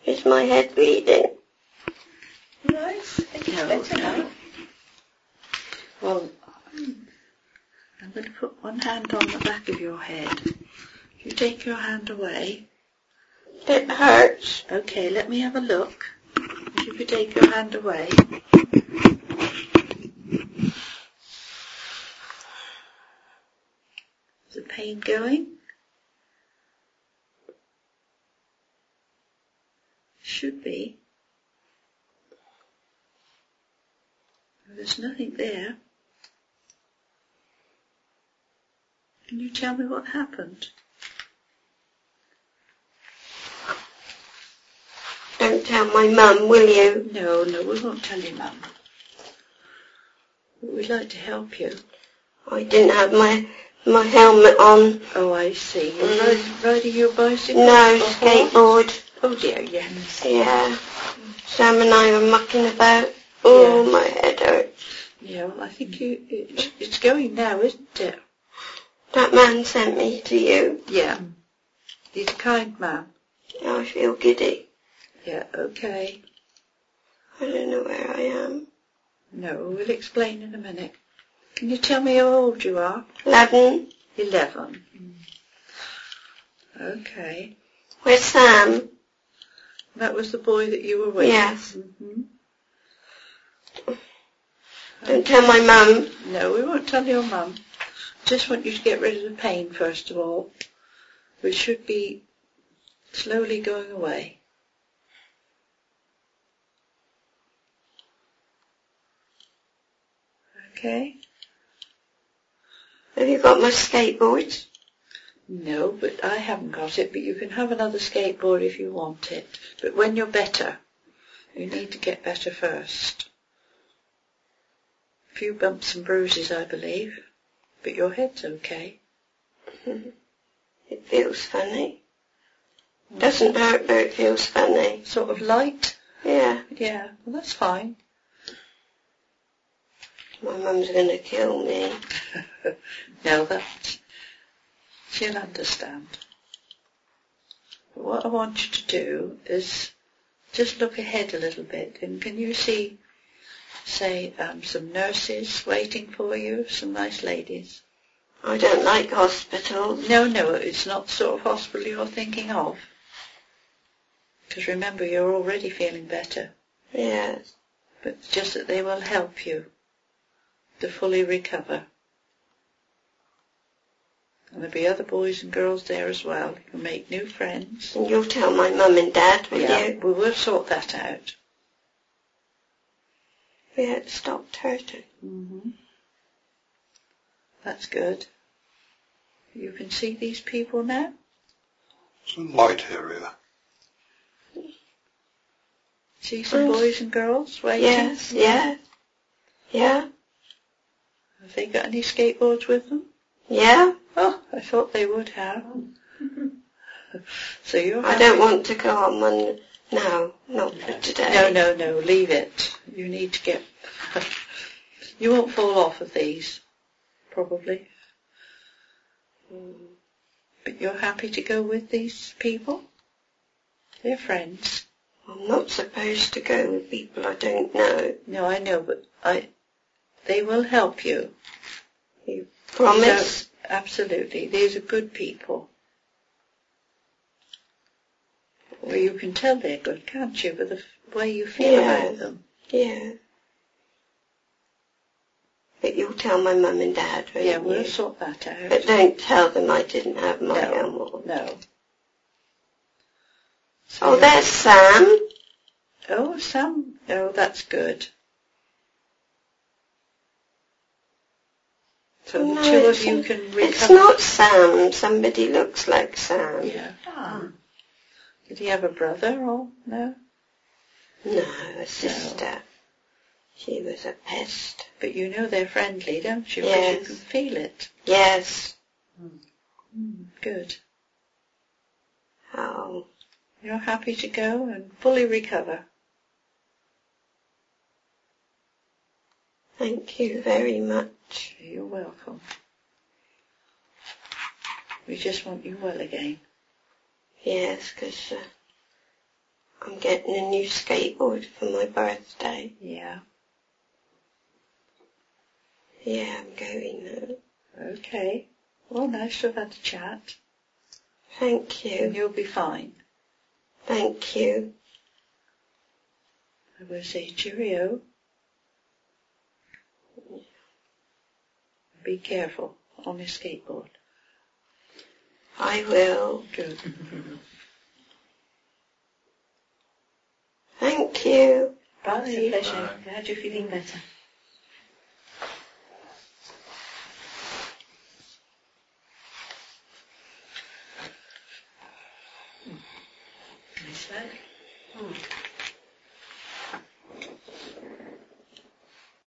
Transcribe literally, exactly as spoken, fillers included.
Is my head bleeding? No, it's better now. Well, I'm going to put one hand on the back of your head. You take your hand away. It hurts. Okay, let me have a look. If you could take your hand away. Is the pain going? Should be. There's nothing there. Can you tell me what happened? Don't tell my mum, will you? No, no, we won't tell your mum. But we'd like to help you. I didn't have my my helmet on. Oh, I see. You're mm. riding, riding your bicycle? No, skateboard. Oh dear, yes. Yeah. Sam and I were mucking about. Oh, yeah. My head hurts. Yeah, well, I think you, it, it's going now, isn't it? That man sent me to you. Yeah. He's a kind man. I feel giddy. Yeah, okay. I don't know where I am. No, we'll explain in a minute. Can you tell me how old you are? Eleven. Eleven. Okay. Where's Sam? That was the boy that you were with? Yes. Mm-hmm. Don't okay. Tell my mum. No, we won't tell your mum. Just want you to get rid of the pain first of all, which should be slowly going away. Okay? Have you got my skateboard? No, but I haven't got it, but you can have another skateboard if you want it. But when you're better, you need to get better first. A few bumps and bruises, I believe, but your head's okay. It feels funny. Doesn't hurt, but it feels funny. Sort of light? Yeah. Yeah, well that's fine. My mum's going to kill me. No, that she'll understand. But what I want you to do is just look ahead a little bit, and can you see, say, um, some nurses waiting for you, some nice ladies? I don't like hospitals. No, no, it's not the sort of hospital you're thinking of. Because remember, you're already feeling better. Yes. But it's just that they will help you to fully recover. And there'll be other boys and girls there as well. You can make new friends. And you'll tell my mum and dad, will yeah, you? we will sort that out. Yeah, it stopped hurting. Mm-hmm. That's good. You can see these people now? It's a light area. See some yes. boys and girls waiting? Yes, yeah. Yeah. Have they got any skateboards with them? Yeah. Oh, I thought they would have. So you're I don't want to go on one now, not for today. No, no, no, leave it. You need to get... You won't fall off of these, probably. Mm. But you're happy to go with these people? They're friends. I'm not supposed to go with people I don't know. No, I know, but I... They will help you. You promise? Absolutely. These are good people. Well, you can tell they're good, can't you, by the way you feel yeah. about them? Yeah. But you'll tell my mum and dad, won't Yeah, we'll you? sort that out. But don't tell them I didn't have my no, helmet. No. So oh, there's Sam. Oh, Sam. Oh, that's good. So no, the two of you can recover. It's not Sam. Somebody looks like Sam. Yeah. Ah. Did he have a brother or no? No, a sister. No. She was a pest. But you know they're friendly, don't you? Yes. Because you can feel it. Yes. Mm, good. Oh. You're happy to go and fully recover. Thank you very much. You're welcome. We just want you well again. Yes, because uh, I'm getting a new skateboard for my birthday. Yeah. Yeah, I'm going now. Okay. Well, nice to have had a chat. Thank you. And you'll be fine. Thank you. I will say cheerio. Be careful on your skateboard. I will. Good. Thank you. Bye. It's a pleasure. Bye. Glad you're feeling better. Nice work.